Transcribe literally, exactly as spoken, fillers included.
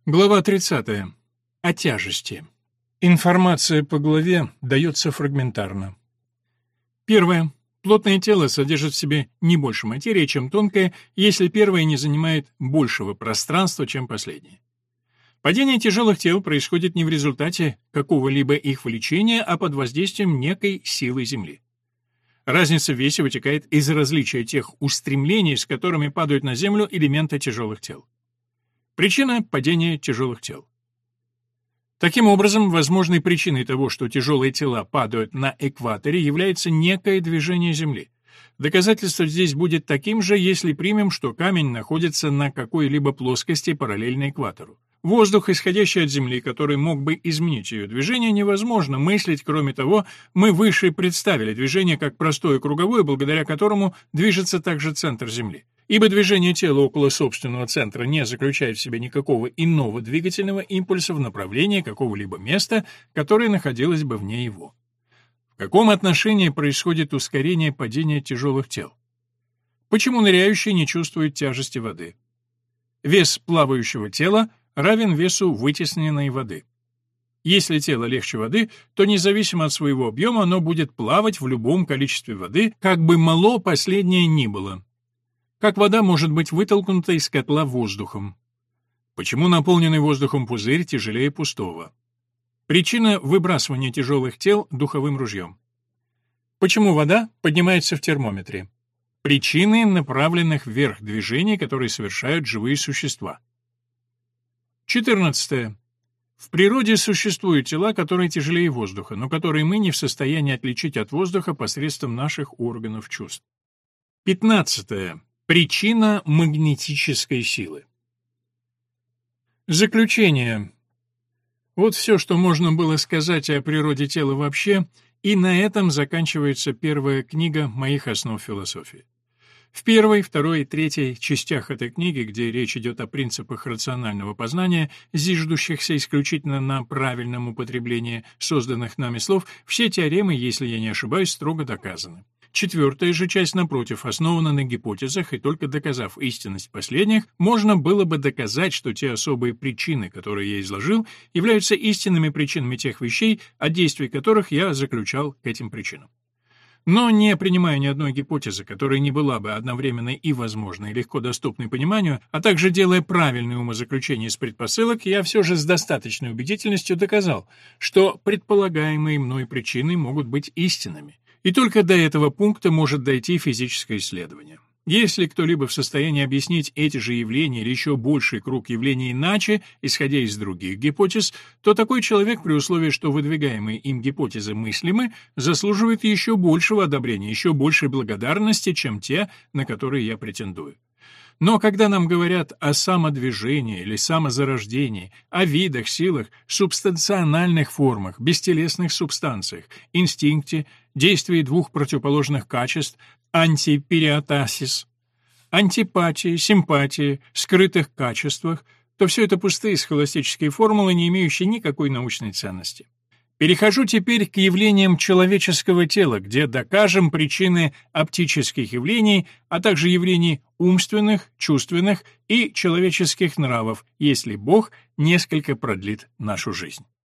Глава тридцатая. О тяжести. Информация по главе дается фрагментарно. Первое. Плотное тело содержит в себе не больше материи, чем тонкое, если первое не занимает большего пространства, чем последнее. Падение тяжелых тел происходит не в результате какого-либо их влечения, а под воздействием некой силы Земли. Разница в весе вытекает из различия тех устремлений, с которыми падают на Землю элементы тяжелых тел. Причина падения тяжелых тел. Таким образом, возможной причиной того, что тяжелые тела падают на экваторе, является некое движение Земли. Доказательство здесь будет таким же, если примем, что камень находится на какой-либо плоскости параллельно экватору. Воздух, исходящий от Земли, который мог бы изменить ее движение, невозможно мыслить. Кроме того, мы выше представили движение как простое круговое, благодаря которому движется также центр Земли. Ибо движение тела около собственного центра не заключает в себе никакого иного двигательного импульса в направлении какого-либо места, которое находилось бы вне его. В каком отношении происходит ускорение падения тяжелых тел? Почему ныряющий не чувствует тяжести воды? Вес плавающего тела равен весу вытесненной воды. Если тело легче воды, то независимо от своего объема оно будет плавать в любом количестве воды, как бы мало последнее ни было. Как вода может быть вытолкнута из котла воздухом? Почему наполненный воздухом пузырь тяжелее пустого? Причина выбрасывания тяжелых тел духовым ружьем. Почему вода поднимается в термометре? Причины направленных вверх движений, которые совершают живые существа. четырнадцатое. В природе существуют тела, которые тяжелее воздуха, но которые мы не в состоянии отличить от воздуха посредством наших органов чувств. пятнадцатое. Причина магнетической силы. Заключение. Вот все, что можно было сказать о природе тела вообще, и на этом заканчивается первая книга моих основ философии. В первой, второй и третьей частях этой книги, где речь идет о принципах рационального познания, зиждущихся исключительно на правильном употреблении созданных нами слов, все теоремы, если я не ошибаюсь, строго доказаны. Четвертая же часть, напротив, основана на гипотезах, и только доказав истинность последних, можно было бы доказать, что те особые причины, которые я изложил, являются истинными причинами тех вещей, от действий которых я заключал к этим причинам. Но не принимая ни одной гипотезы, которая не была бы одновременно и возможной, и легко доступной пониманию, а также делая правильные умозаключения из предпосылок, я все же с достаточной убедительностью доказал, что предполагаемые мной причины могут быть истинными. И только до этого пункта может дойти физическое исследование. Если кто-либо в состоянии объяснить эти же явления или еще больший круг явлений иначе, исходя из других гипотез, то такой человек, при условии, что выдвигаемые им гипотезы мыслимы, заслуживает еще большего одобрения, еще большей благодарности, чем те, на которые я претендую. Но когда нам говорят о самодвижении или самозарождении, о видах, силах, субстанциональных формах, бестелесных субстанциях, инстинкте, действии двух противоположных качеств, антипериотасис, антипатии, симпатии, скрытых качествах, то все это пустые схоластические формулы, не имеющие никакой научной ценности. Перехожу теперь к явлениям человеческого тела, где докажем причины оптических явлений, а также явлений умственных, чувственных и человеческих нравов, если Бог несколько продлит нашу жизнь.